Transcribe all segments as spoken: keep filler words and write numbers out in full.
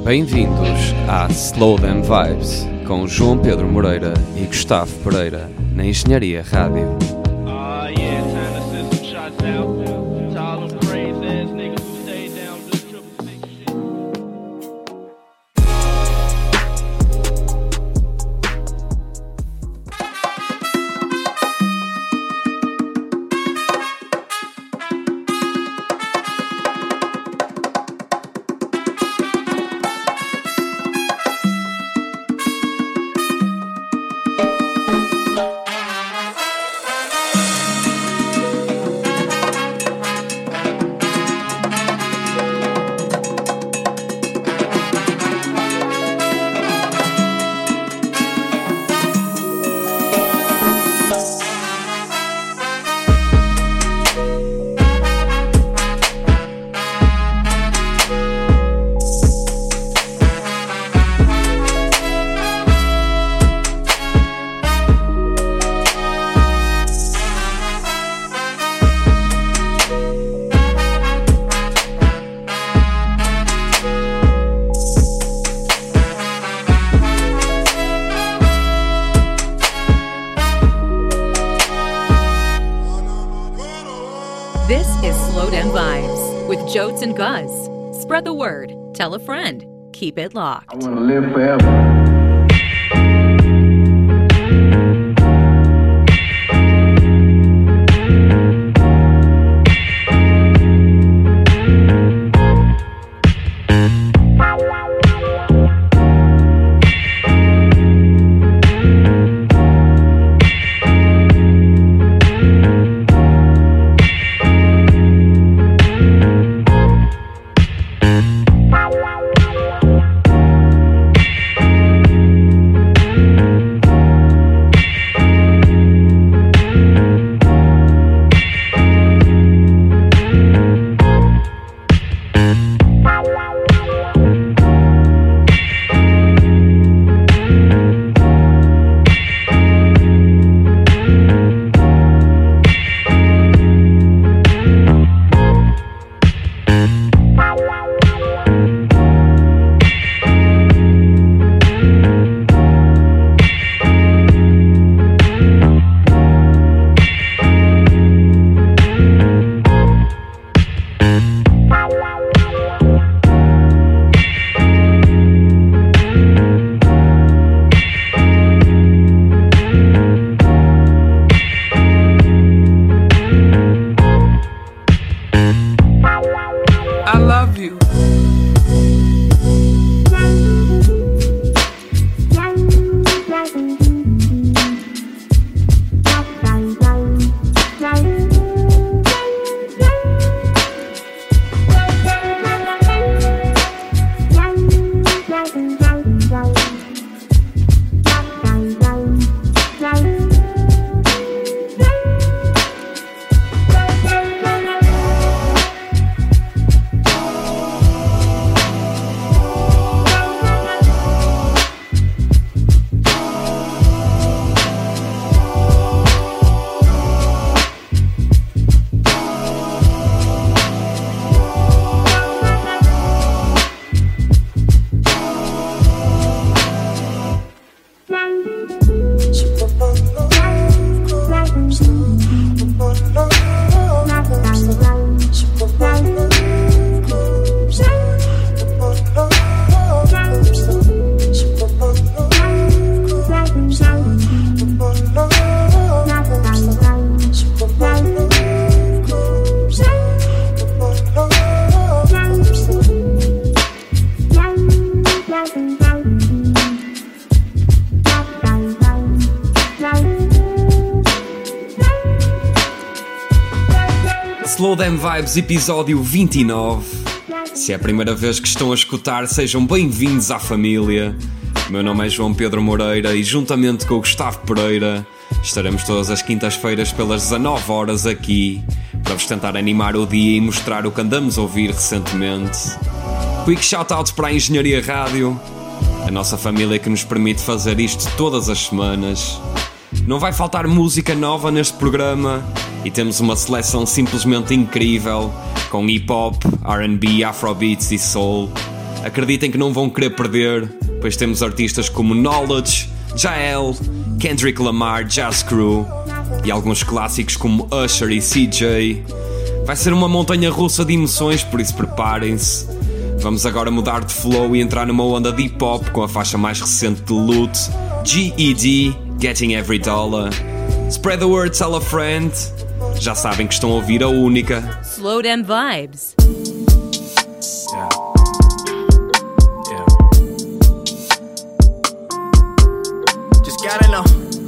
Bem-vindos à Slow Them Vibes, com João Pedro Moreira e Gustavo Pereira, na Engenharia Rádio. This is Slow Them Vibes with Jotes and Guz. Spread the word. Tell a friend. Keep it locked. I want to live forever. Slow Them Vibes, episódio vinte e nove. Se é a primeira vez que estão a escutar, sejam bem-vindos à família. O meu nome é João Pedro Moreira e, juntamente com o Gustavo Pereira, estaremos todas as quintas-feiras pelas dezanove horas aqui para vos tentar animar o dia e mostrar o que andamos a ouvir recentemente. Quick shout-out para a Engenharia Rádio, a nossa família que nos permite fazer isto todas as semanas. Não vai faltar música nova neste programa e temos uma seleção simplesmente incrível, com hip-hop, R and B, afrobeats e soul. Acreditem que não vão querer perder, pois temos artistas como Knowledge, Jael, Kendrick Lamar, Jazz Crew e alguns clássicos como Usher e C J. Vai ser uma montanha russa de emoções, por isso preparem-se. Vamos agora mudar de flow e entrar numa onda de hip-hop com a faixa mais recente de Loot, G E D, Getting Every Dollar. Spread the word, tell a friend. Já sabem que estão a ouvir a única Slow Down Vibes. Yeah. Yeah. Just gotta know.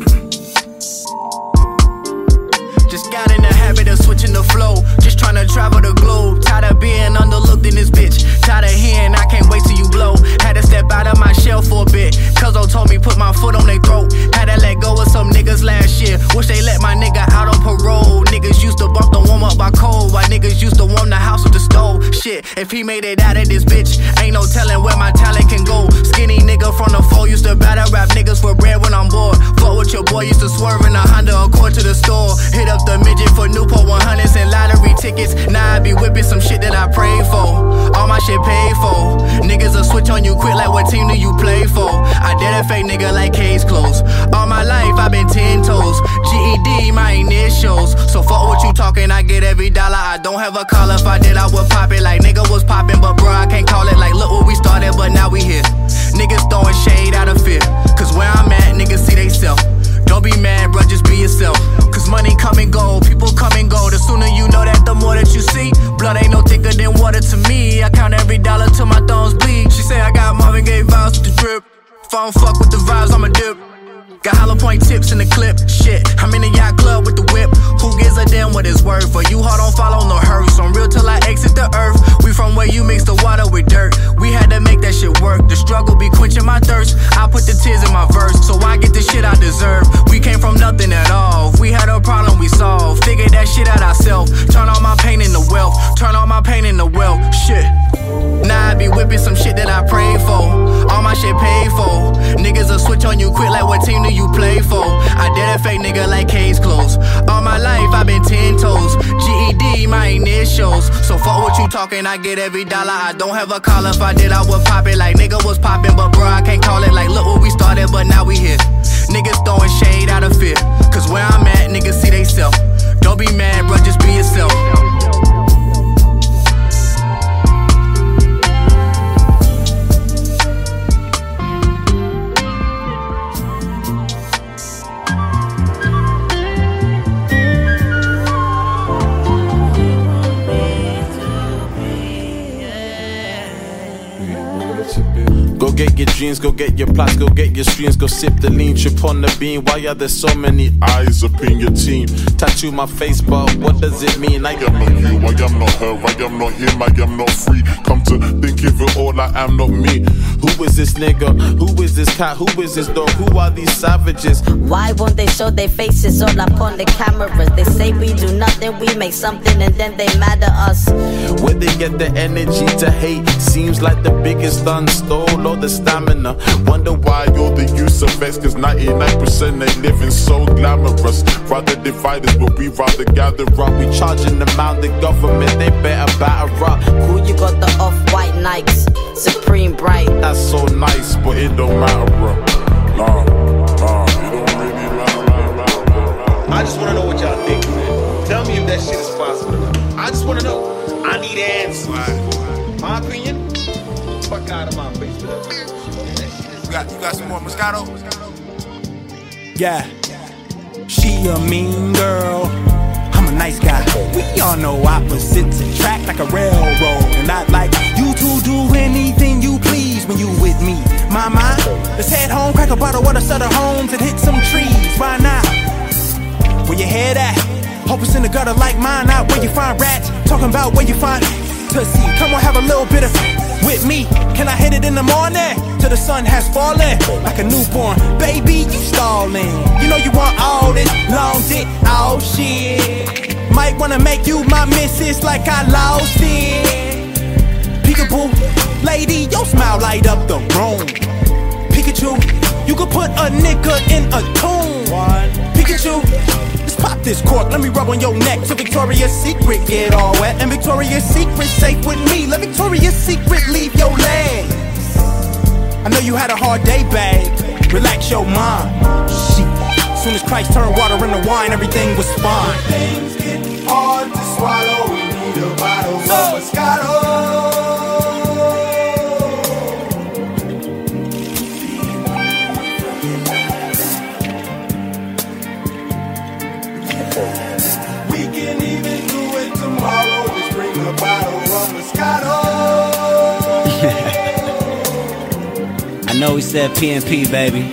Just got in the habit of switching the flow. Just tryna travel the globe. Tired of being underlooked in this bitch. Tired of hearing I can't wait till you blow. Had to step out of my shell for a bit. Cuzzo told me put my foot on their throat. Had to let go of some niggas last year. Wish they let my nigga out on parole. Niggas used to bump the warm up by cold. Why niggas used to warm the house with the stove. Shit, if he made it out of this bitch, ain't no telling where my talent can go. Skinny nigga from the four used to battle rap niggas for bread when I'm bored. Fuck with your boy, used to swerve in a Honda Accord to the store. Hit up the midget for Newport one hundreds and lottery tickets. Now I be whipping some shit that I prayed for. All my shit paid for. Niggas will switch on you quick like what team do you play for? I did a fake nigga like case closed. All my life I been ten toes. G E D my initials. So fuck what you talking, I get every dollar. I don't have a call, if I did I would pop it like nigga was popping. But bro I can't call it like look where we started but now we here. Niggas throwing shade out of fear. Cause where I'm at niggas see they self. Don't be mad bruh, just be yourself. Cause money come and go, people come and go. The sooner you know that, the more that you see. Blood ain't no thicker than water to me. I count every dollar till my thumbs bleed. She say I got Marvin Gaye vibes with the drip. If I don't fuck with the vibes, I'ma dip. Got hollow point tips in the clip. Shit, I'm in the yacht club with the whip. Who gives a damn what it's worth? For you hard don't follow, no hurry. So I'm real till I exit the earth. We from where you mix the water with dirt. We had to make that shit work. The struggle be quenching my thirst. I put the tears in my verse, so I get the shit I deserve. We came from nothing at all. If we had a problem we solved. Figure that shit out ourselves. Turn all my pain into wealth. Turn all my pain into wealth. Shit. Now I be whipping some shit that I prayed for. All my shit paid for. Niggas will switch on you quick like what team do you play for? I did a fake nigga like case closed. All my life I been ten toes. G E D my initials. So fuck what you talking, I get every dollar. I don't have a call, if I did I would pop it like nigga was popping. But bro I can't call it like look where we started but now we here. Niggas throwing shade out of fear. Cause where I'm at niggas see they self. Don't be mad bro, just be yourself. Go get your dreams, go get your plots, go get your streams, go sip the lean, trip on the beam. Why are there so many eyes up in your team? Tattoo my face, but what does it mean? I am not you, I am not her, I am not him, I am not free. Come to think of it all, I am not me. Who is this nigga? Who is this cat? Who is this dog? Who are these savages? Why won't they show their faces all up on the cameras? They say we do nothing, we make something and then they mad at us. Where they get the energy to hate? Seems like the biggest done stole all the stamina. Wonder why you're the use of X, cause ninety-nine percent they living so glamorous. Rather divide us, but we rather gather up. We charging them out, the government, they better batter up. Cool, you got the off-white Nikes, Supreme Bright. That's so nice, but it don't matter, bro. Nah, nah, it don't really matter. I just wanna know what y'all think, man. Tell me if that shit is possible. I just wanna know. I need answers. My opinion, fuck out of my face. You got, you got some more Moscato? Yeah, she a mean girl, I'm a nice guy. We all know opposites attract like a railroad. And I'd like you to do anything you please when you with me. Mama, let's head home, crack a bottle of the Sutter Homes and hit some trees. Why not? Where your head at? Hope it's in the gutter like mine. Not where you find rats, talking about where you find Tussie. Come on, have a little bit of with me. Can I hit it in the morning till the sun has fallen? Like a newborn baby, you stalling. You know you want all this long dick, oh shit. Might wanna make you my missus like I lost it. Peekaboo, lady, your smile light up the room. Pikachu, you could put a nigga in a tomb. Pikachu, Pop this cork, let me rub on your neck till Victoria's Secret get all wet. And Victoria's Secret safe with me. Let Victoria's Secret leave your legs. I know you had a hard day, babe. Relax your mind. Shit. Soon as Christ turned water into wine, everything was fine. Things get hard to swallow. We need a bottle of Moscato. I know we said P and P, baby,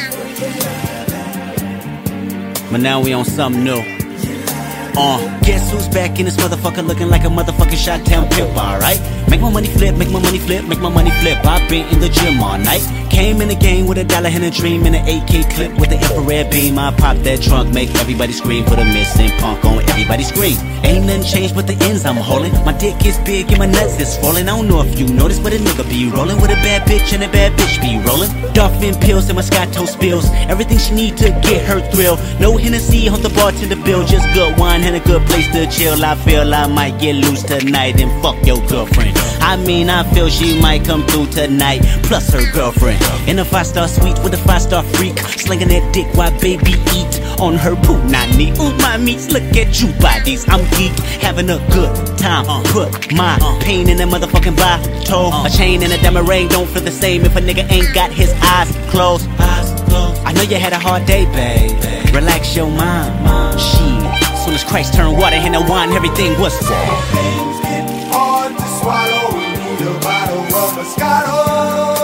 but now we on something new. Uh, guess who's back in this motherfucker looking like a motherfucking shot-town pimp, alright? Make my money flip, make my money flip, make my money flip. I've been in the gym all night. Came in the game with a dollar and a dream and an A K clip with the infrared beam. I pop that trunk, make everybody scream. Put a missing punk on everybody's screen. Ain't nothing changed but the ends I'm holding. My dick is big and my nuts is swollen. I don't know if you noticed, but a nigga be rolling with a bad bitch and a bad bitch be rolling. Dolphin pills and Moscato spills. Everything she need to get her thrill. No Hennessy on the bartender bill. Just good wine and a good place to chill. I feel I might get loose tonight and fuck your girlfriend. I mean, I feel she might come through tonight, plus her girlfriend. In a five-star suite with a five-star freak, slinging that dick while baby eat on her poop. Not neat. Ooh, my meats, look at you bodies. I'm geek, having a good time. Put my pain in a motherfucking bottle. A chain and a diamond ring don't feel the same if a nigga ain't got his eyes closed. I know you had a hard day, babe. Relax your mind. Shit. Soon as Christ turned water into wine, everything was sad. Things get hard to swallow. We need a bottle of Moscato.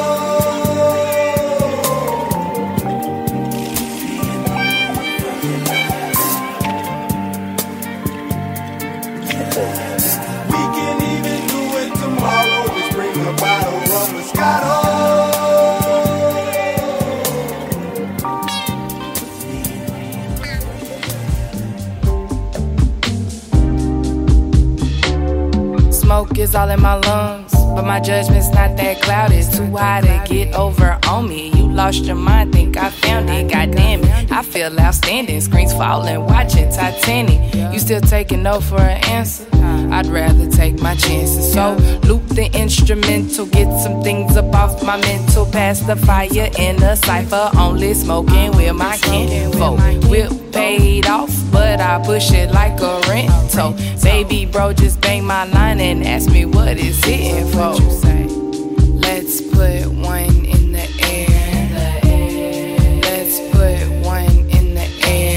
Smoke is all in my lungs, but my judgment's not that clouded. It's too high to get over on me. You lost your mind, think I found it. Goddamn it, I feel outstanding. Screens falling, watching Titanic. You still taking no for an answer? I'd rather take my chances. So loop the instrumental, get some things up off my mental. Pass the fire in a cipher, only smoking with my kinfolk. Whip paid off, but I push it like a rental. Baby bro just bang my line and ask me what it's hitting for. Let's put one in the air. Let's put one in the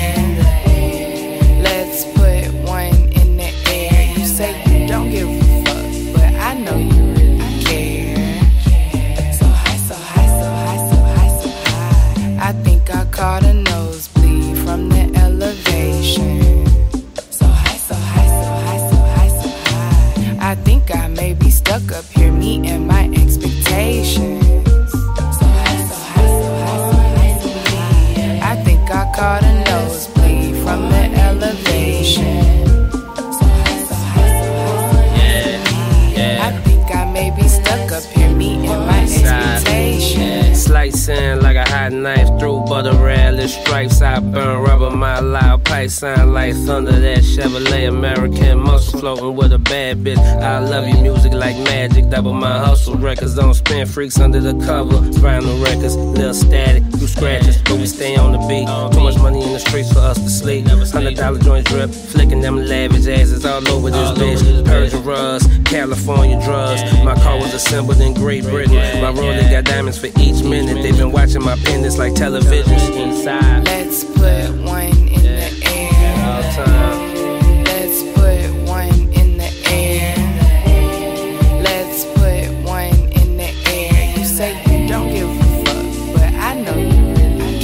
air. Let's put one in the air. You say you don't give a fuck, but I know you really care. So high, so high, so high, so high, so high. I think I caught a nosebleed from the elevation. So high, so high, so high, so high, so high. I think I may be stuck up here, me and my expectations. So high, so high, so high, so high, so high. I think I caught a nosebleed from the elevation. So high, so high, so high, so high, so high. I think I may be stuck up here, me and my expectations. Slicing like a hot knife through butter relish stripes. I burn rubber, my loud pipe sound like thunder. That Chevrolet American muscle floating with a bad bitch. I love you, music like magic. Double my hustle. Records don't spin, freaks under the cover. Vinyl records, little static, few scratches, but we stay on the beat. Too much money in the streets for us to sleep. Hundred dollar joint drip, flicking them lavish asses all over this bitch. Persian rugs, California drugs. My car was assembled in Great Britain. My Rolex got diamonds for each minute. They've been watching my pendants like televisions inside. Let's put one in the air. All time. Let's put one in the air. Let's put one in the air. You say you don't give a fuck, but I know you really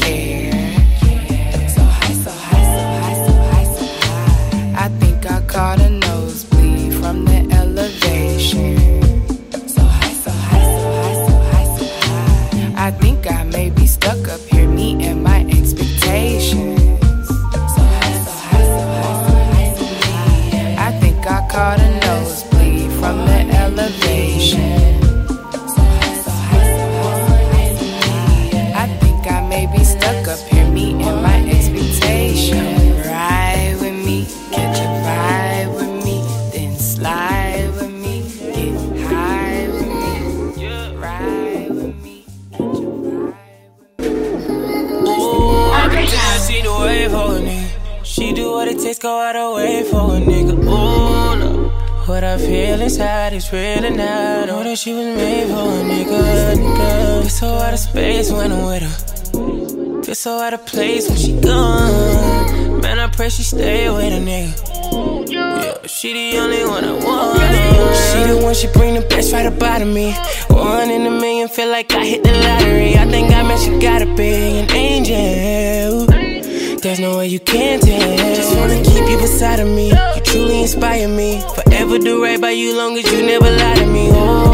care. So high, so high, so high, so high, so high. I think I caught a nosebleed from the elevation. So high, so high, so high, so high, so high. I think I may be stuck up here, me and my expectations. So high, so high, so high, so high, so high. I think I caught a nosebleed from the elevation. So high, so high, so high, so high, so high. I think I may be stuck up here, me and my expectations. Right Slide with me, get high with me, ride with me, get your vibe with me. Ooh, I can tell she the way for a nigga. She do what it takes, go out her way for a nigga. Ooh, no. What I feel inside is real and I know that she was made for a nigga, nigga. Feel so out of space when I'm with her. Feel so out of place when she gone. Man, I pray she stay with a nigga. Yeah, she the only one I want. She the one, she bring the best right up out of me. One in a million, feel like I hit the lottery. I think I meant she gotta be an angel. There's no way you can tell. Just wanna keep you beside of me. You truly inspire me. Forever do right by you, long as you never lie to me.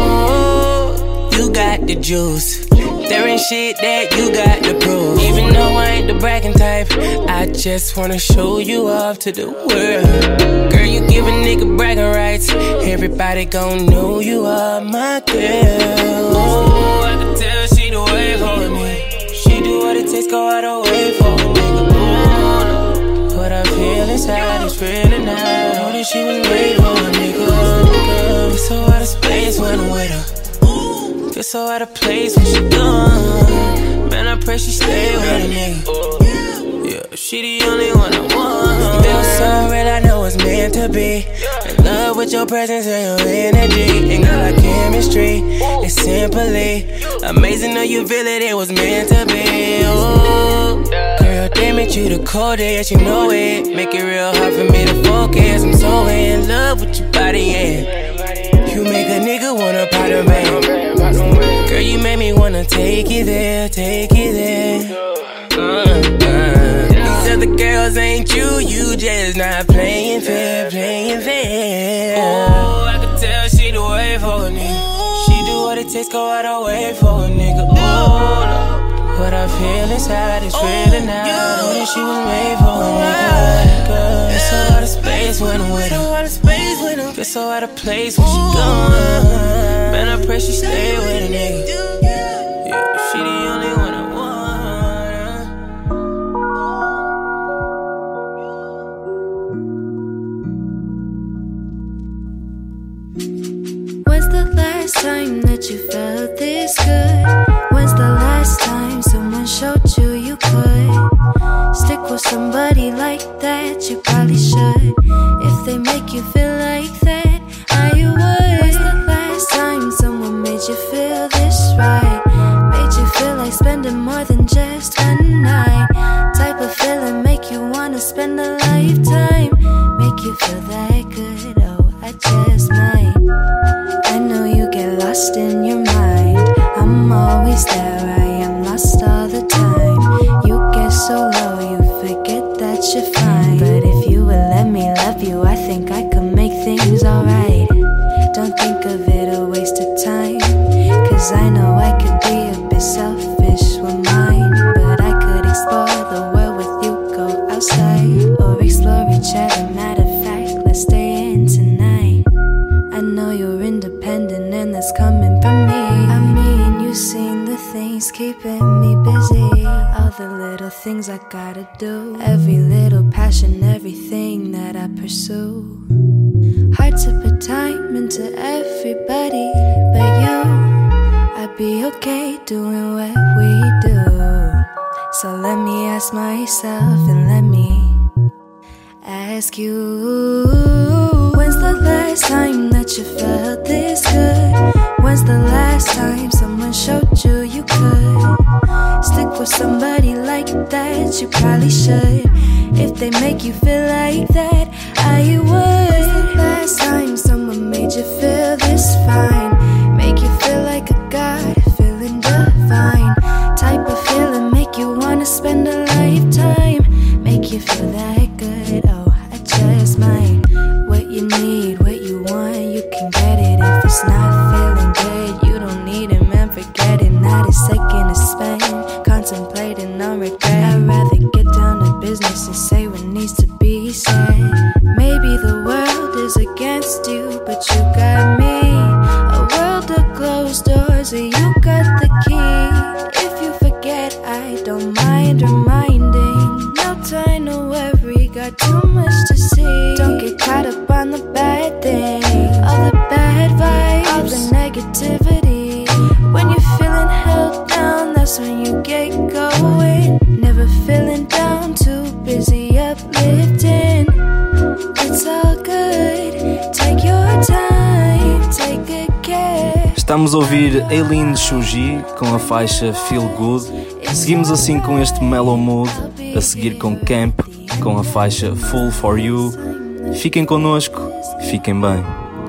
Oh, you got the juice. There ain't shit that you got to prove. Even though I ain't the bragging type, I just wanna show you off to the world. Girl, you give a nigga bragging rights. Everybody gon' know you are my girl. Oh, I can tell she the way for me. She do what it takes, go out her way for a nigga. Oh, what I feel inside is real and I know that she was made for a nigga. Feel so out of space when I'm with her. Feel so out of place when she gone. Man, I pray she stay with a nigga. Yeah, she the only one I want. Feel so real, I know it's meant to be. In love with your presence and your energy. And girl, our chemistry is simply amazing. Though you feel it, it was meant to be. Ooh. Girl, damn it, you the coldest, you know it. Make it real hard for me to focus. I'm so in love with your body, yeah. You make a nigga wanna part of me. Girl, you made me wanna take it there, take it there. Uh, uh. These other girls ain't you, you just not playing fair, playing fair. Oh, I can tell she the way for a nigga. She do what it takes, go out her way for a nigga. Oh, no. What I feel inside is real and I know that she was made for a nigga. Feel so out of space when I'm with her. Feel so out of place when she gone. Man, I pray she stay with a nigga. Yeah, she the only one I want. When's the last time that you felt this good? When's the last time someone showed you you could stick with somebody like that? You probably should. If they make you feel like that, I would. When's the last time someone made you feel this right? Made you feel like spending more than just one night. Type of feeling make you wanna spend a lifetime. Make you feel that good, oh, I just might. I know you get lost in your mind. I'm always there, I am lost all the time. You get so low, you forget that you're fine. But if you would let me love you, I think I could make things alright. Don't think of it a waste of time, cause I know I could be a bit selfish with mine. But I could explore the world with you, go outside or explore each other. Matter of fact, let's stay in tonight. I know you're independent and that's coming from me. I mean, you've seen the things keeping me busy. All the little things I gotta do. Every little passion, everything that I pursue. Hard to put time into everybody but you. I'd be okay doing what we do. So let me ask myself and let me ask you. When's the last time that you felt this good? When's the last time someone showed you you could stick with somebody like that? You probably should. If they make you feel like that, I would. When's the last time someone made you feel this fine? Make you feel like a god, feeling divine. Type of feeling make you wanna spend a lifetime. Make you feel that good, oh, I just might. What you need, what you want, you can get it. If it's not feeling good, you don't need it, man, forget it. Not a second to spend, contemplating on regret. I'd rather get down to business and say what needs to be said. Maybe the world is against you, but you got me. A world of closed doors, and you got the key. If you forget, I don't mind reminding. No time to worry, got too much to see. Don't get caught up on the bad things. Acabámos a ouvir Aileen Shuji com a faixa Feel Good. Seguimos assim com este mellow mood, a seguir com Camp com a faixa Full For You. Fiquem connosco, fiquem bem.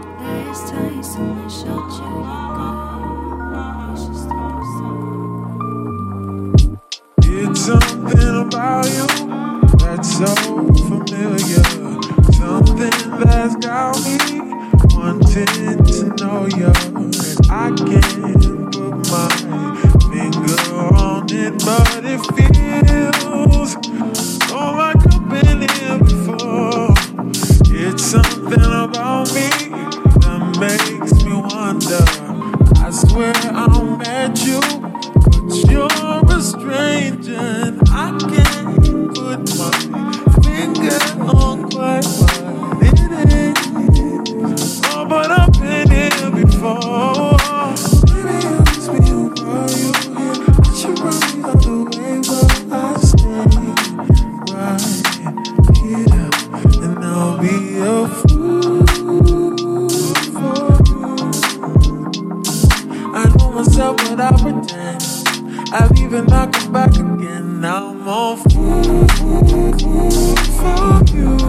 It's something about you that's so familiar, something that's got me wanting to know you, and I can't put my finger on it, but it feels so like I've been here before. It's something about me that makes me wonder. I swear I met you, but you're a stranger, and I can't put my finger on quite what it is. Oh, but I've been here before. Maybe it was me who brought you here. I should run the other way, but I stay right here, and I'll be a fool for you. I know myself, but I pretend. I've even not come back again. Now I'm all fool for you.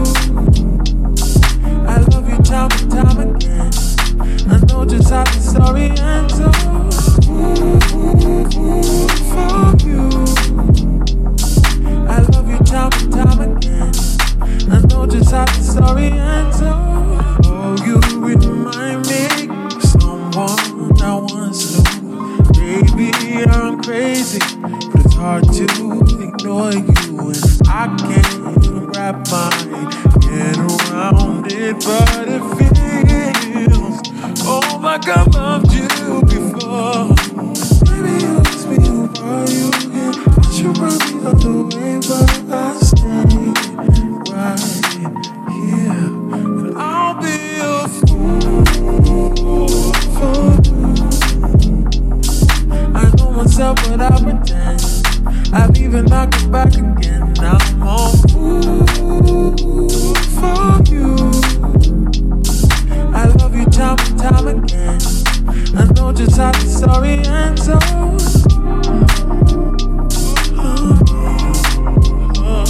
I love you time and time again. I know just how the story ends. So for you. I love you time and time again. I know just how the story ends. Oh, you remind me of someone I once knew. Baby, I'm crazy, but it's hard to ignore you, and I can't wrap my head around it, but it feels oh like I loved you before. Maybe it was me who brought you here. I should run the other way, but I stay right here, and I'll be a fool for you. I know myself, but I pretend. I've even not come back again. Now I'm all fool for you. I love you time and time again. I know just how the story ends. Oh, oh, oh,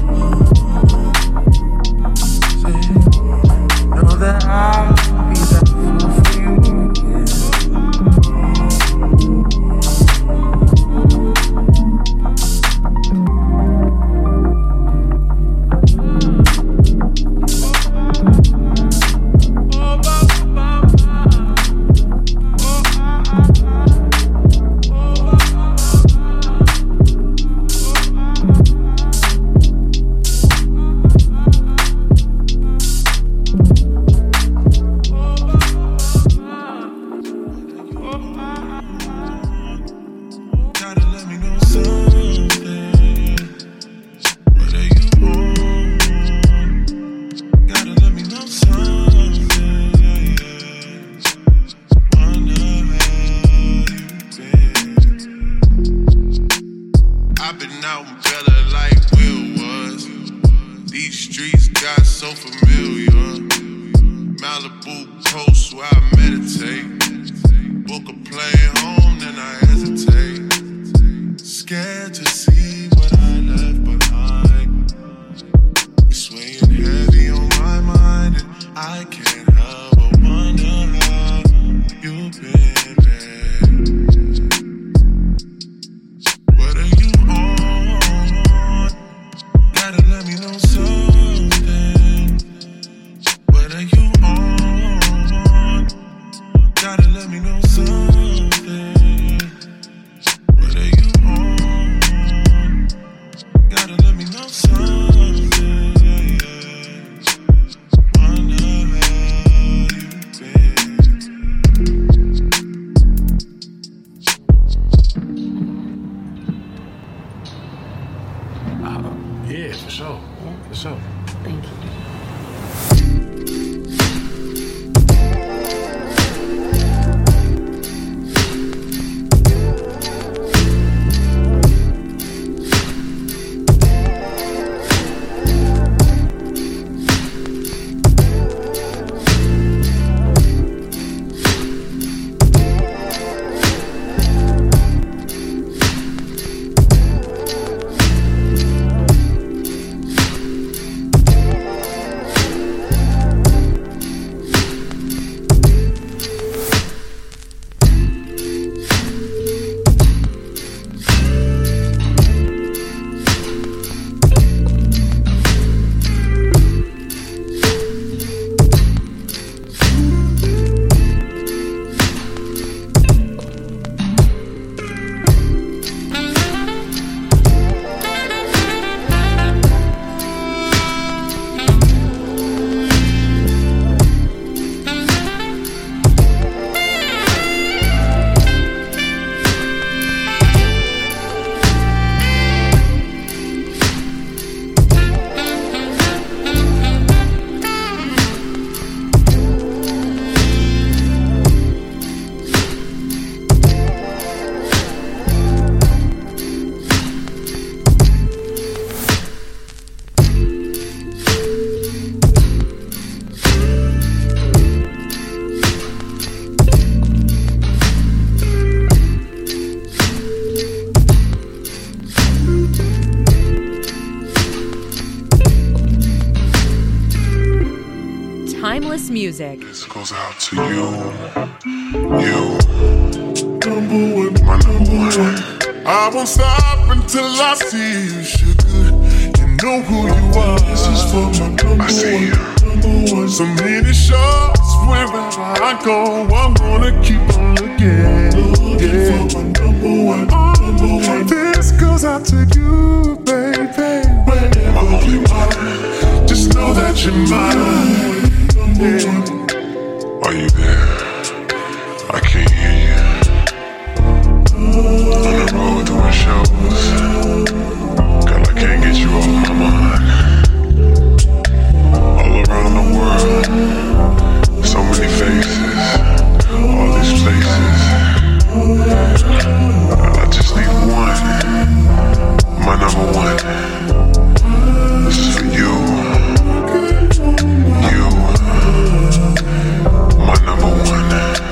oh. Know that I'll be that fool for you. music. This goes out to you. You. Number one, my number one. I won't stop until I see you, sugar. You know who you are. This is for my number I see one. Number one. So many shots wherever I go. I'm gonna keep on looking. Yeah. For my number one. Number one. This goes out to you, baby. Wherever my only one. Just know that you're mine. Yeah. Are you there? I can't hear you. On the road doing shows. Girl, I can't get you off my mind. All around the world, so many faces, all these places. I just need one, my number one. This is for you. You, my number one.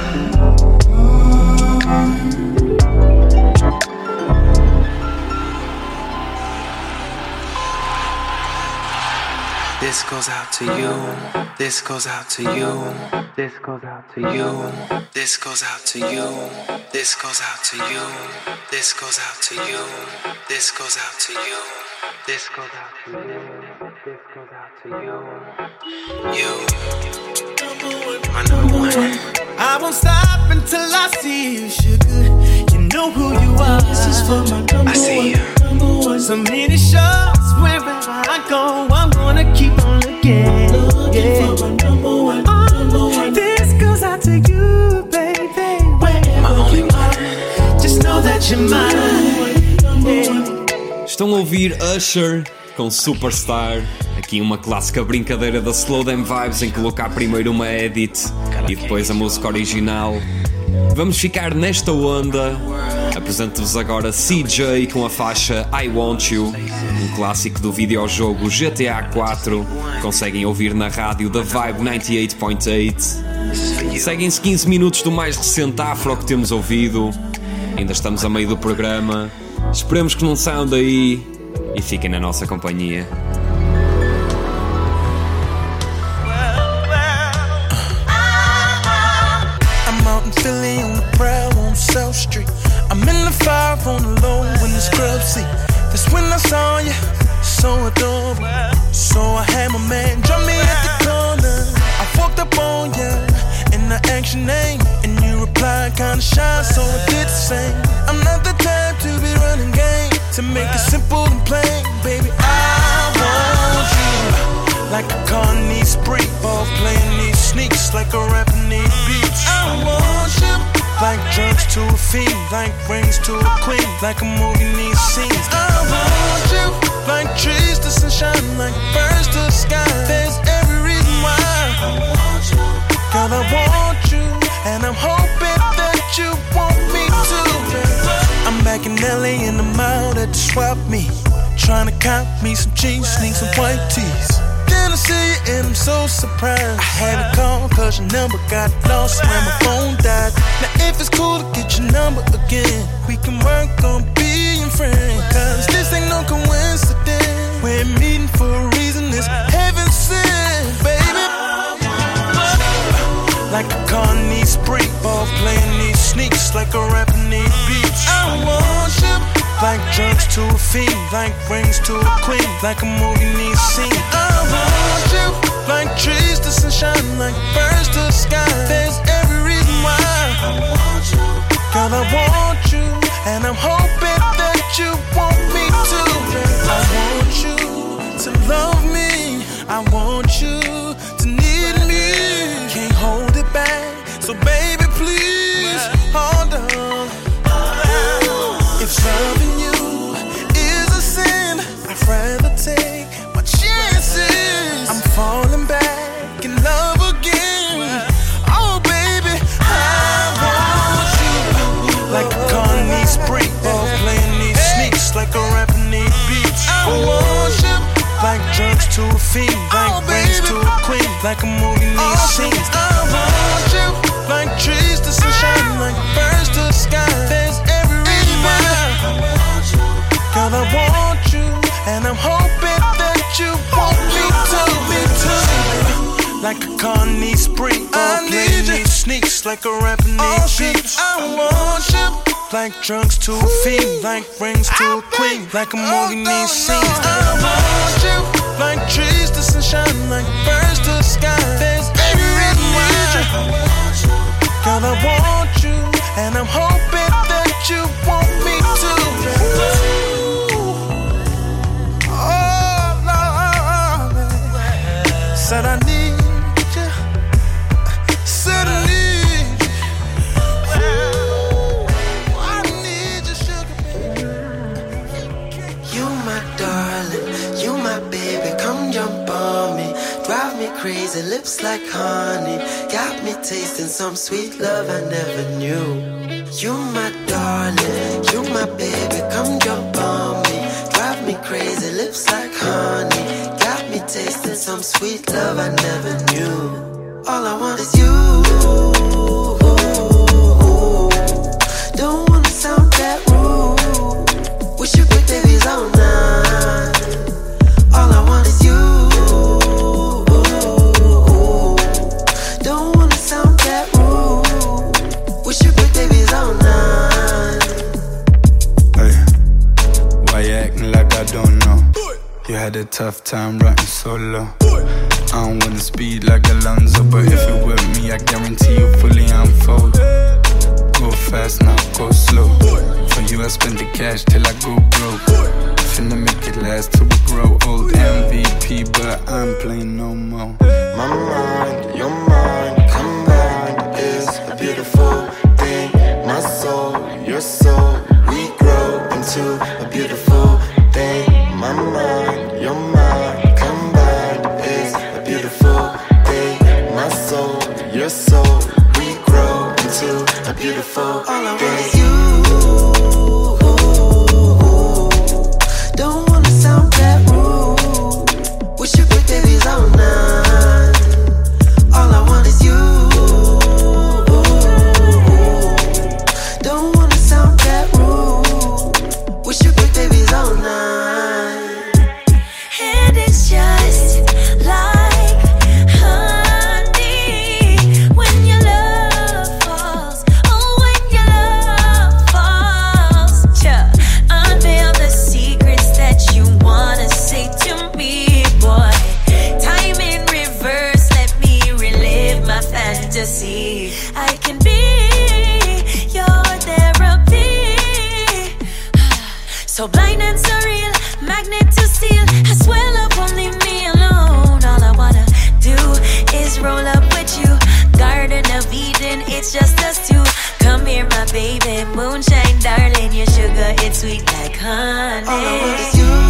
This goes out to you. This goes out to you. This goes out to you. This goes out to you. This goes out to you. This goes out to you. This goes out to you. This goes out to you. This goes out to you. You, my number one. I won't stop until I see you, sugar. You know who you are. This is for my number I see one. Number one. So many shots wherever I go. I'm gonna keep on looking. Looking yeah. for my number one. Number one. This goes out to you, baby. Wherever my only one. Just know that you're mine. Yeah. Estão a ouvir Usher com Superstar. Aqui uma clássica brincadeira da Slow Damn Vibes em colocar primeiro uma edit e depois a música original. Vamos ficar nesta onda. Apresento-vos agora C J com a faixa I Want You, um clássico do videojogo G T A quatro. Conseguem ouvir na rádio da Vibe noventa e oito ponto oito. Seguem-se quinze minutos do mais recente afro que temos ouvido. Ainda estamos a meio do programa. Esperemos que não saiam daí e fiquem na nossa companhia. I'm out in Philly on the prowl on South Street. I'm in the fire on the low in the scrub seat. That's when I saw you, so adorable. So I had my man drop me at the corner. I walked up on you in the action name, and you replied kinda shy, so I did the same. I'm not the type to be running game, to make it simple and plain. Baby, I want you like a car needs brake, ball playing these sneaks like a rapper needs beats. I want you like drugs to a fiend, like rings to a queen, like a movie needs scenes. I want you like trees to sunshine, like birds to the sky. There's every reason why I want you. Girl, I want you, and I'm hoping that you want me too. I'm back in L A and I'm out at the swap meet, trying to cop me some jeans, sneaks and white tees. Then I see you and I'm so surprised. I had to call cause your number got lost when my phone died. Now if it's cool to get your number again, we can work on being friends. Cause this ain't no coincidence. We're meeting for a reason, it's heaven sent, baby. Like a car needs brake, ball playing these sneaks, like a rapper needs beats. I want you like drugs to a fiend, like rings to a queen, like a movie needs scene. I want you like trees to sunshine, like birds to the sky. There's every reason why I want you. Girl, I want you, and I'm hoping that you want me too. I want you to love me, I want you to need me. Can't hold it back, so baby please hold on. If loving you is a sin, I'd rather take my chances. I'm falling back in love again. Oh baby, I want you like a car needs brake, ball playing these sneaks, like a rapper needs beats. I want you like drugs to a fiend, like oh, rings to a queen, like a movie needs scenes. I want you like trees to sunshine, like birds to the sky. There's every reason why I want you. Girl, I want you, and I'm hoping that you want me to. Me too. Like a car needs spring, sneaks like a rapper named Beats. I want you like drugs to a fiend, like rings to a queen, like a movie needs scenes. I want you like trees to sunshine, like birds to the sky. There's every reason. Girl, I want you, and I'm hoping that you want me too. Oh, Lord, said I need you, said I need you, I need you, sugar baby. You my darling, you my baby, come jump on me. Drive me crazy, lips like honey. Got me tasting some sweet love I never knew. You my darling, you my baby, come jump on me. Drive me crazy, lips like honey. Got me tasting some sweet love I never knew. All I want is you. Don't wanna sound that rude. Wish you could babies all night. All I want is you. Don't wanna sound that rude. Wish you could babies all night. Hey, why you acting like I don't know? You had a tough time writing solo. I don't wanna speed like Alonso, but if you're with me, I guarantee you fully unfold. Go fast, now go slow. For you, I spend the cash till I go broke. Finna make it last till we grow old. M V P, but I'm playing no more. My mind, your mind, combined is a beautiful thing. My soul, your soul, we grow into a beautiful thing. My mind, your mind, combined is a beautiful thing. My soul, your soul, we grow into a beautiful thing. All I want is you. Don't wanna sound that rude. Wish you could babies all night. All I want is you. Don't wanna sound that rude. Wish you could babies all night. And it's just like honey when your love falls. Oh, when your love falls. Yeah, unveil the secrets that you wanna say to me, boy. Time in reverse, let me relive my fantasy. I can be your therapy. So blind and surreal, magnet to steel. I swear love won't leave me alone. All I wanna do is roll up with you. Garden of Eden, it's just us two. Come here, my baby, moonshine, darling. Your sugar, it's sweet like honey. All I want is you.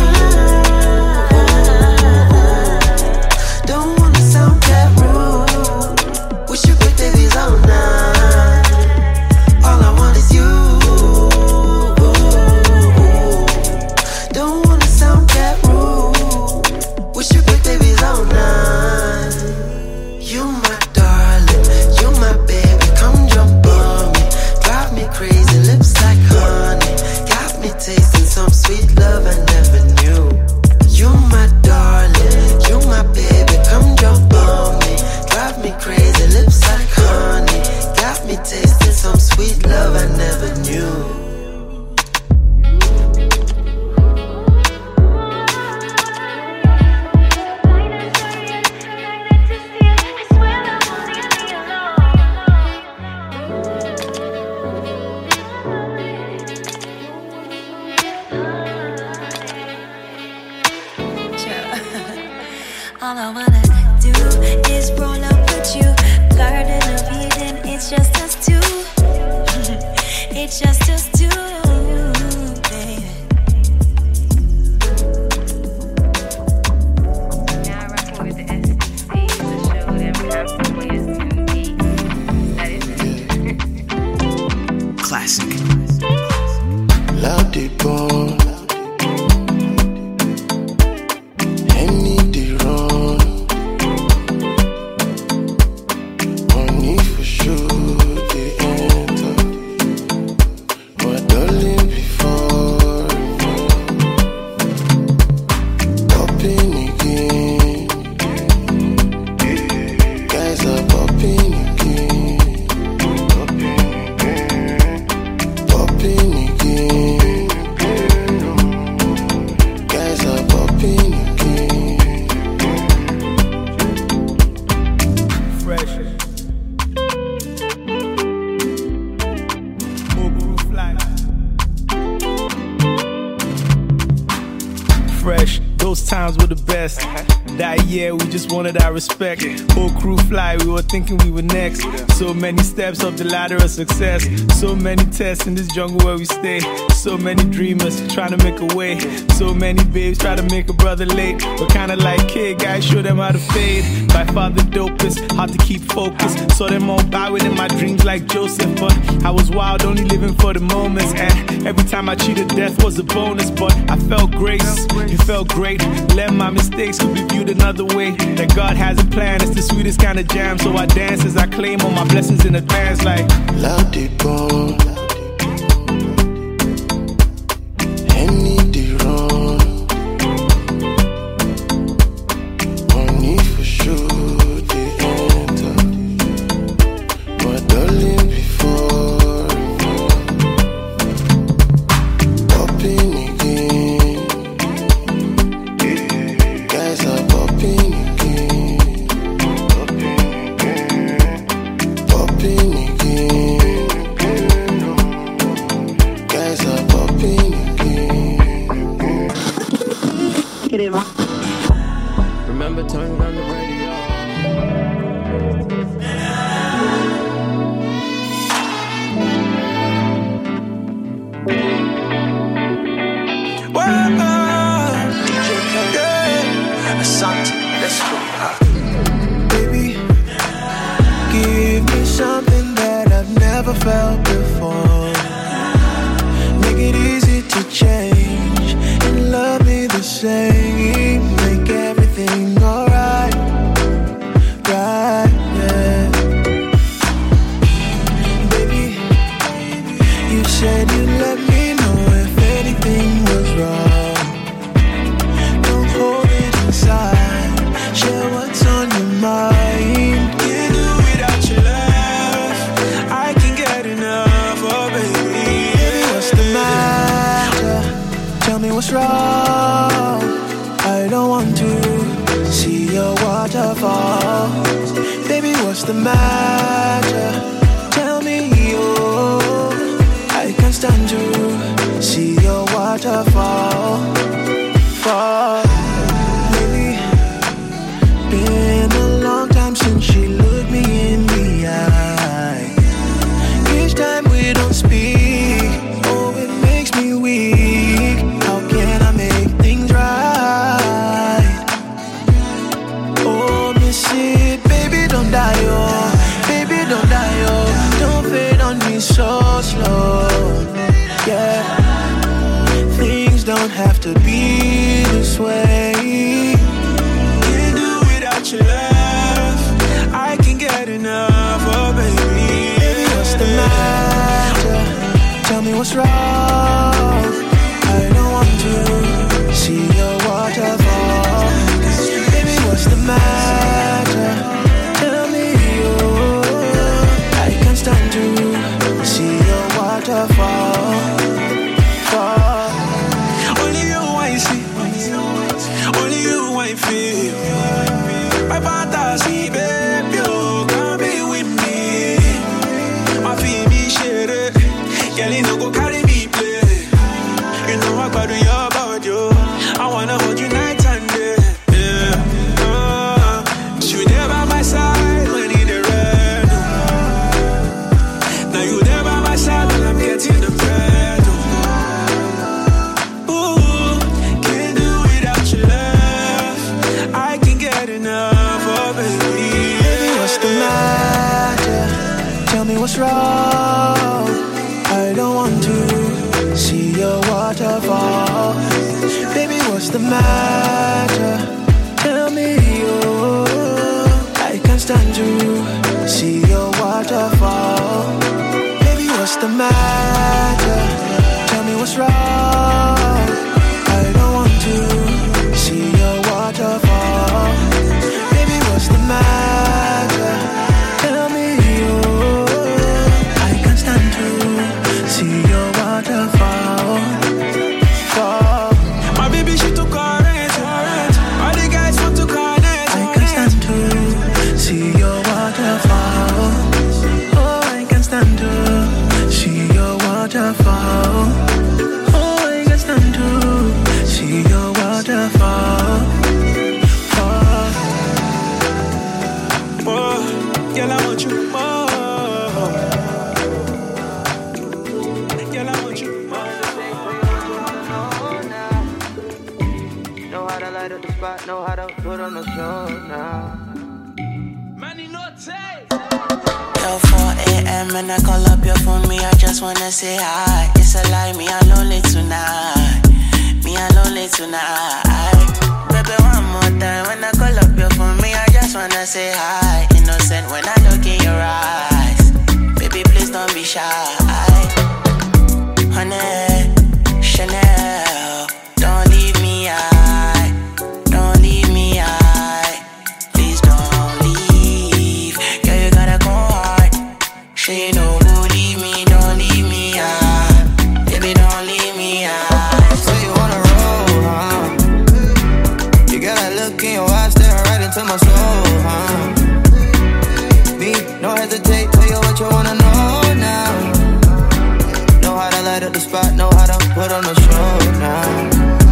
Don't wanna sound that rude. Wish you could babies all night. All I want is you. Don't wanna sound that rude. Wish you could babies all night. You my darling, you my baby, come jump on me. Drive me crazy, lips like honey. Got me tasting some sweet love I never knew. You my darling, you my baby, come jump on me. Drive me crazy, lips like honey. Got me tasting some sweet love I never knew. All I wanna do is roll up with you. Garden of Eden, it's just us two. It's just us two, baby. Now I record with the S C C to show them how simple it is to be. That is it. Classic. Love the ball. Any the roll. Money for sure they enter. But times were the best. That year we just wanted our respect. Whole crew fly, we were thinking we were next. So many steps up the ladder of success. So many tests in this jungle where we stay. So many dreamers trying to make a way. So many babes try to make a brother late. But kinda like kid guys, show them how to fade. By far the dopest, hard to keep focused. Saw them all bowing in my dreams like Joseph. But I was wild, only living for the moments. And every time I cheated, death was a bonus. But I felt grace, it felt great. Let my mistakes could be viewed another way. That God has a plan, it's the sweetest kind of jam. So I dance as I claim all my blessings in advance like Loud it go. Any day run. Money for sure they enter. But darling before popping again. Guys are popping again. Popping again. Guys are popping again. Remember turning on the radio. Asante, let's go. Baby, give me something that I've never felt before. Make it easy to change and love me the same. Make everything alright, right, yeah. Baby, you said you'd let me know if anything was wrong. Don't hold it inside. Share what's on your mind. Can't do without your love. I can get enough, oh baby. Baby, what's the matter? Tell me what's wrong. I don't want to see your waterfall. Baby, what's the matter? Tell me, oh, I can't stand to see your waterfall. Fall. Lately, been a long time since she looked me in the eye. Each time we don't speak, oh, it makes me weak. How can I make things right? Oh, miss it, baby, don't die, oh. Baby, don't die, oh. Don't fade on me so slow. Yeah, things don't have to be this way. Can't do without your love. I can get enough, oh baby. Baby, what's the matter? Tell me what's wrong. I don't want to see your waterfall. Baby, what's the matter? Tell me, oh, I can't stand to see your waterfall. Fall. Only you I see, only you I feel. My fantasy, baby, you come be with me. My feel me share it, girl, you no go carry me play. You know I got your body, I wanna hold you night and day. Yeah, uh, you there by my side when you the red. Now you there by my side when I'm getting the bread. What's wrong? I don't want to see your waterfall. Baby, what's the matter? Tell me, oh, I can't stand to see your waterfall. Baby, what's the matter? Tell me what's wrong? I don't want to see your waterfall. Baby, what's the matter? Tell me, see your waterfall. Fall. My baby, she too current. All the guys want to connect. I can't stand to see your waterfall. time when I call up your phone, me, I just wanna say hi. It's a lie, me, I'm lonely tonight. Me, I'm lonely tonight. Baby, one more time when I call up your phone, me, I just wanna say hi. Innocent when I look in your eyes. Baby, please don't be shy. Honey, Chanel, don't leave me high. Don't leave me high. Please don't leave. Girl, you gotta go hard. She you know who leave me, don't leave me high. Baby, don't leave me high. So you wanna roll, huh? You got that look in your eyes, staring right into my soul, huh? Me, no hesitate, tell you what you wanna know now. Know how to light up the spot, know how to put on the show now.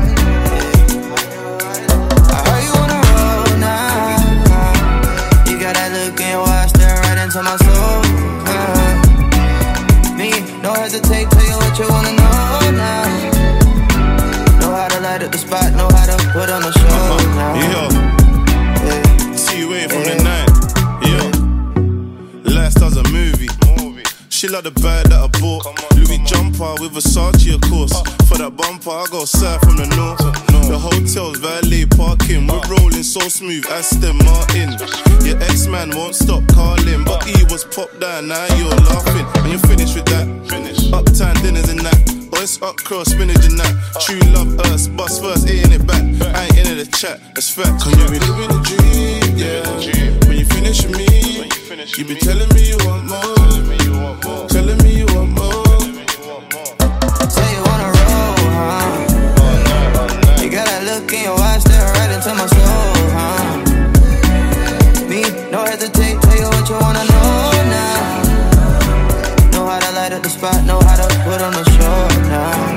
I heard you wanna roll now. You got that look in your eyes, staring right into my soul. Uh, me, no hesitate, tell you what you wanna know now. Know how to light up the spot, know how to put on the show uh-huh. now. Yeah, yeah. See you waiting from yeah. the night. Yeah, last was a movie. She like the bag that I bought. Louis jumper with Versace, of course. For that bumper, I go south from the north. The hotel's valet parking. We're rolling so smooth, Aston Martin. Your ex-man won't stop calling, but he was popped down, now you're laughing. And you're finished with that. Uptown dinners and that. Oh, it's up cross, spinach and that. True love us, bust first, ain't it back. I ain't into the chat, that's fact. Cause you be living the dream, yeah. When you finish with me, you be telling me you want more. Telling me you want more. Say you wanna roll, huh? You got that look in your eyes, staring right into my soul, huh? Me, no hesitate, tell you what you wanna know now. Know how to light up the spot, know how to put on the show now.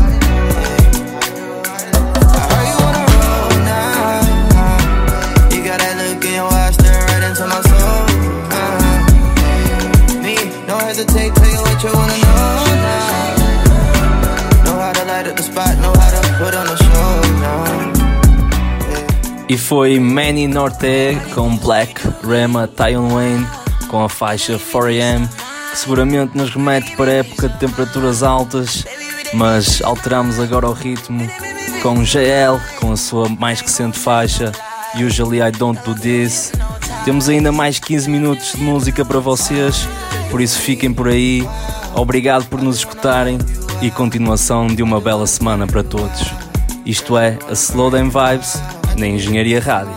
I heard you wanna roll now. You got that look in your eyes, staring right into my soul. No hesitate, tell you what you wanna know now. Know how to light up the spot, know how to put on the show now. E foi Manny Norte com Black, Rema, Tion Wayne com a faixa four a m, que seguramente nos remete para a época de temperaturas altas, mas alteramos agora o ritmo com J L, com a sua mais recente faixa Usually I Don't Do This. Temos ainda mais quinze minutos de música para vocês, por isso fiquem por aí. Obrigado por nos escutarem e continuação de uma bela semana para todos. Isto é a Slow Down Vibes na Engenharia Rádio.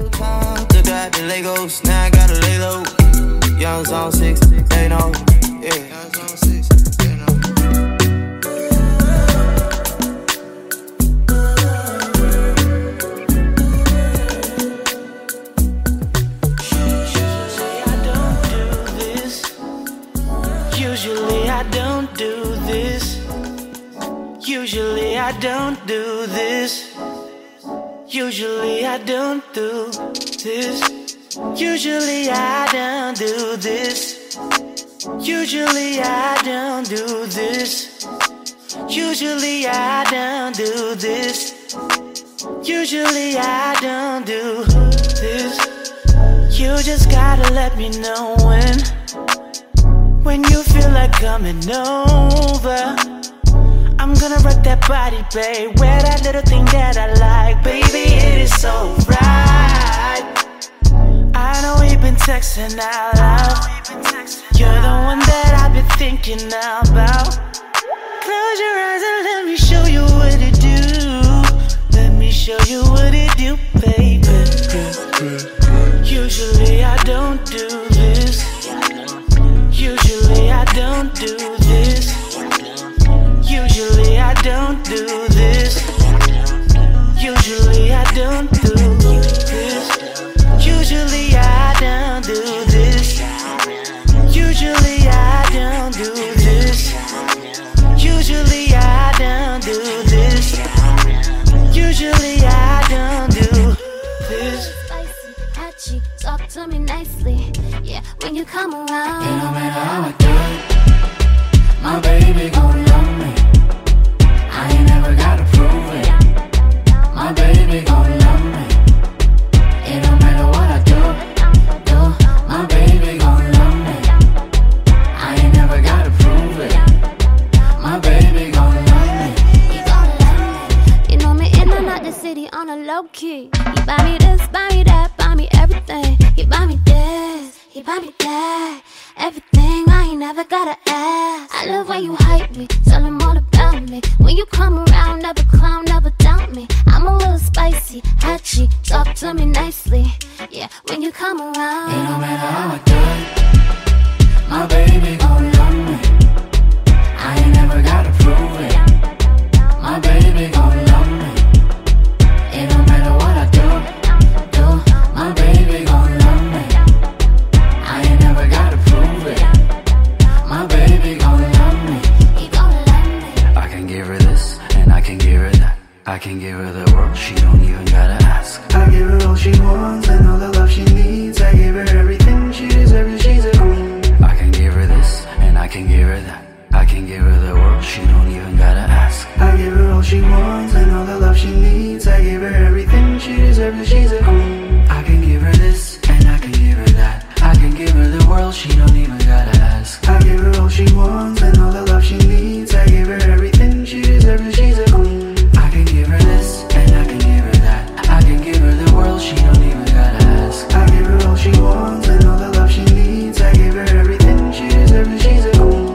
Usually I don't do this. Usually I don't do this. Usually I don't do this. Usually I don't do this. Usually I don't do this. Usually I don't do this. You just gotta let me know when. When you feel like coming over. I'm gonna rock that body, babe. Wear that little thing that I like. Baby, it is so right. I know we've been texting out loud. You're the one that I've been thinking about. Close your eyes and let me show you what it do. Let me show you what it do, baby. Usually I don't do this. Usually I don't do this. Usually I don't do this. Usually I don't do this. Usually I don't do this. Usually I don't do this. Usually I don't do this. Usually I don't do this. Catchy, talk to me nicely. Yeah, when you come around. It don't matter how I do it. My baby gon' love me. I ain't never gotta prove it. My baby gon' love me. It don't matter what I do, do. My baby gon' love me. I ain't never gotta ask. I love when you hype me, tell them all about me. When you come around, never clown, never doubt me. I'm a little spicy, hatchy, talk to me nicely. Yeah, when you come around, it don't matter how I do it, my baby gon' love me. I ain't never gotta prove it. My baby gon' love me. It don't matter what I do, do. My baby gon' love me. I ain't never gotta prove it. My baby gon' love me. He gon' love me. I can give her this, and I can give her that. I can give her the world, she don't even gotta ask. I give her all she wants and all the love she needs. I give her everything she deserves, she's a queen. I can give her this, and I can give her that. I can give her the world, she don't even gotta ask. I give her all she wants and all the love she needs. I give her everything she deserves, she's a queen. I can give her this, and I can give her that. I can give her the world, she don't even gotta ask. I give her all she wants and all the love she needs. I give her everything she deserves, she's a queen. I can give her this, and I can give her that. I can give her the world, she don't even gotta ask. I give her all she wants and all the love she needs. I give her everything she deserves, she's a queen.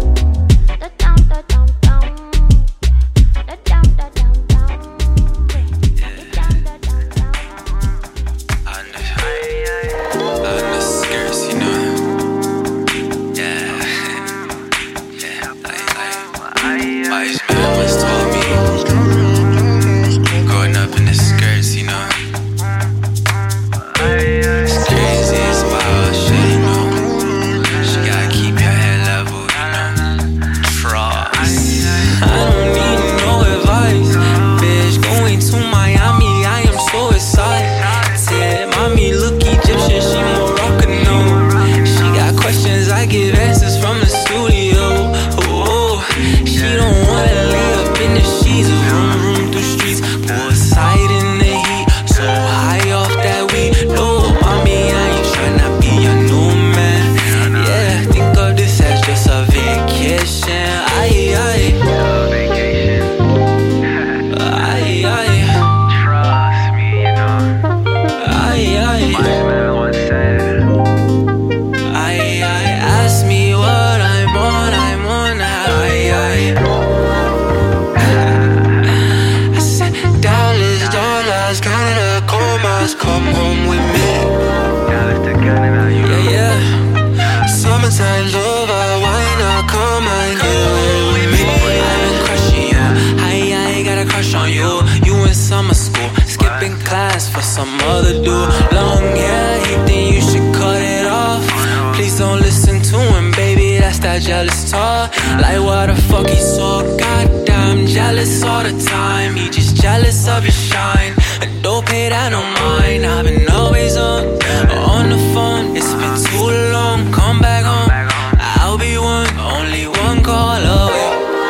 Some other dude, long hair, he think you should cut it off. Please don't listen to him, baby, that's that jealous talk. Like what the fuck he so goddamn jealous all the time. He just jealous of your shine, and don't pay that no mind. I've been always on, on the phone. It's been too long, come back home. I'll be one, only one call away.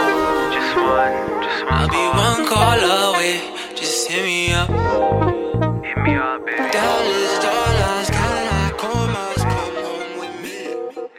Just one, just one. I'll be one call away, just hit me up. Me up, baby. Dollars, dollars, kinda like commas, come home with me.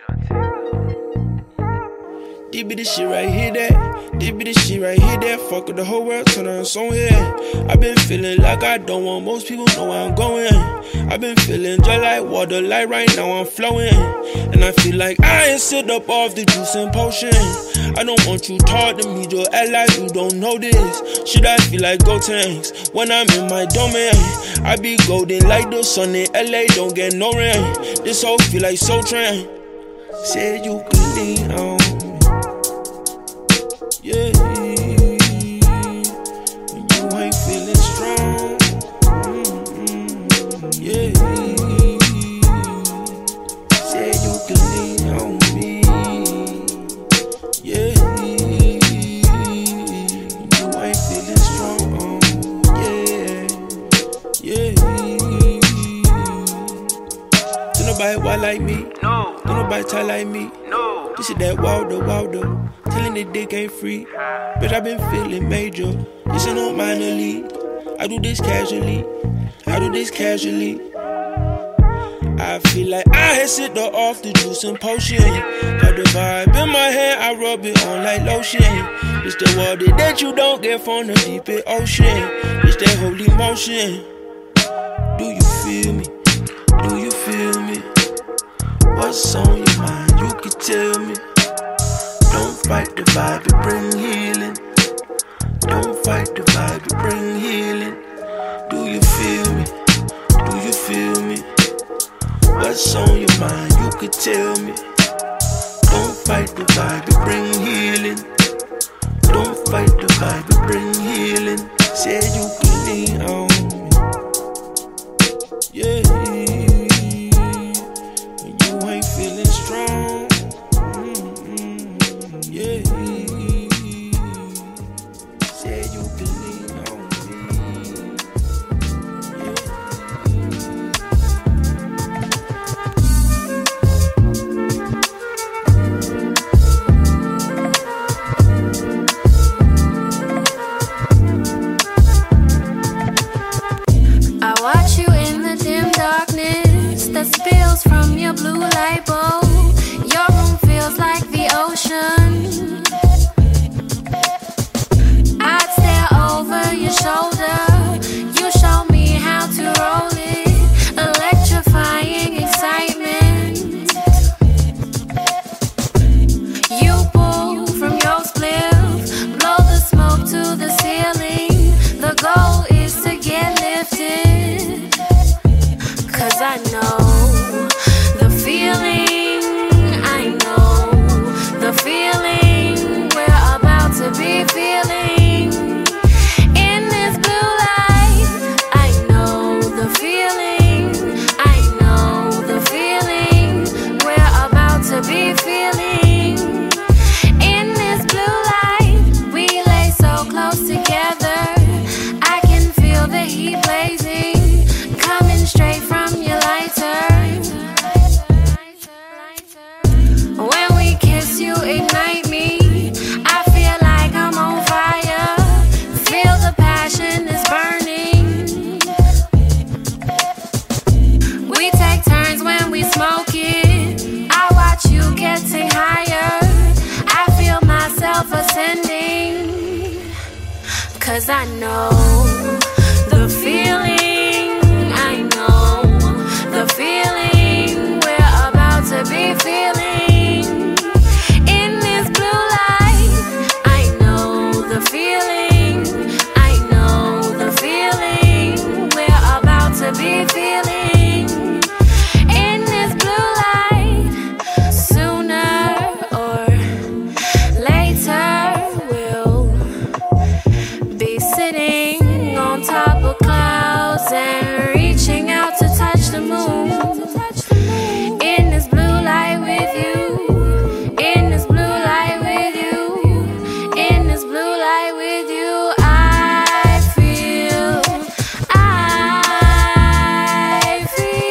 This be the shit right here, that. This be the shit right here, that. Fuck with the whole world, turn on some here. I've been feeling like I don't want most people know where I'm going. I've been feeling just like water, like right now I'm flowing. And I feel like I ain't sit up off the juice and potion. I don't want you talk to me, just act like you don't know this. Shit, I feel like go tanks when I'm in my domain. I be golden like the sun in L A, don't get no rain. This whole feel like Soul Train. Said you could lean on me. Yeah, you ain't feeling strong. Mm-hmm. Yeah, said you could lean on me. Yeah, you ain't feeling strong. Yeah, yeah. Do nobody wild like me? No. Do nobody tight like me? No. This is that wilder, wilder. Telling the dick ain't free. Bitch, I been feeling major. This ain't no minor league. I do this casually. I do this casually. I feel like I had sipped off the juice and potion. Got the vibe in my hand, I rub it on like lotion. It's the water that you don't get from the deep ocean. It's that holy motion. Do you feel me? Do you feel me? What's on your mind? You can tell me. Don't fight the vibe, it bring healing. Don't fight the vibe, it bring healing. Do you feel me? Do you feel me? What's on your mind? You could tell me. Don't fight the vibe, it bring healing. Don't fight the vibe, it bring healing. Said you can lean on me. Yeah. When you ain't feeling strong. Mm-hmm. Yeah. Said you can lean on me. I watch you in the dim darkness that spills from your blue light bulb. Your room feels like the ocean. I'd stare over your shoulder. You show me how to roll it. Electrifying excitement. You pull from your spliff, blow the smoke to the ceiling. The goal is to get lifted. Cause I know the feeling, I know the feeling we're about to be feeling. In this blue light, I know the feeling, I know the feeling we're about to be feeling. In this blue light, we lay so close together. I can feel the heat blazing, coming straight from your lighter. When we kiss, you ignite me. I feel like I'm on fire. Feel the passion is burning. We take turns when we smoke it. I watch you getting higher. I feel myself ascending. Cause I know the feeling, I know the feeling we're about to be feeling. In this blue light, I know the feeling, I know the feeling we're about to be feeling. In this blue light, sooner or later we'll be sitting on top of clouds and reaching out to touch the moon. In this blue light with you, in this blue light with you, in this blue light with you, I feel, I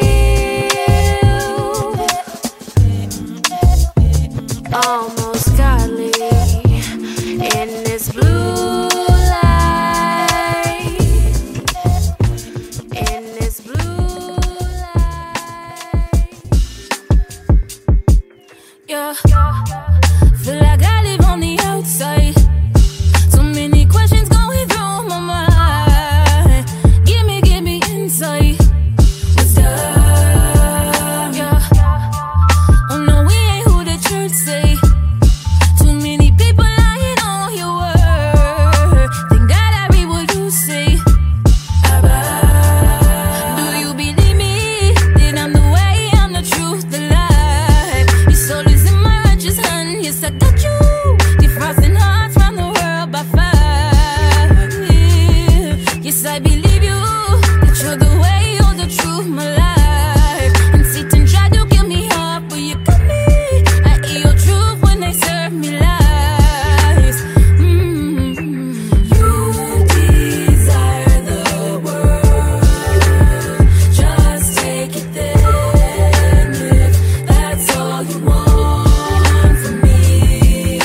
feel almost godly. In this blue light, in this blue light, yeah. Feel like I live on the outside. So many questions going through my mind. Give me, give me insight. What's up? Yeah. Oh no, we ain't who the church say. Too many people lying on your word. Thank God I read what you say. Do you believe me? That I'm the way, I'm the truth, the life. Your soul is in my righteous hand. Yes, I got you. Defrosting hearts from the world by fire. Yes, I believe you. That you're the way, you're the truth, my life. And Satan tried to kill me off, but you got me. I hear your truth when they serve me lies. Mm. You desire the world, just take it then. If that's all you want from me,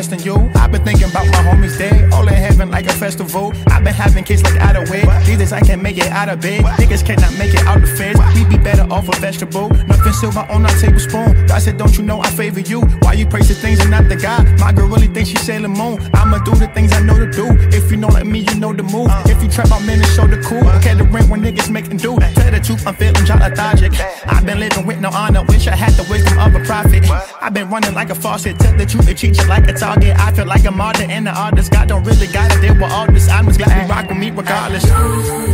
manifesting you. I've been thinking about my homies dead, all in heaven like a festival. I've been having kids like out of way. These days I can't make it out of bed. Niggas cannot make it out the feds. We be better off a vegetable. Nothing silver on our tablespoon. God said, don't you know I favor you? Why you praise the things and not the God? My girl really thinks she's Sailor Moon. I'ma do the things I know to do. If you know like me, you know the move. If you trap, I'm in the show the cool. Okay, the rent when niggas making do. Tell the truth, I'm feeling jolly lethargic. I've been living with no honor. Wish I had the wisdom of a prophet. I've been running like a faucet. Tell the truth, and treat you like a target. I feel like a martyr and the artist. God don't really gotta deal with all this. I'm just glad you rock with me regardless.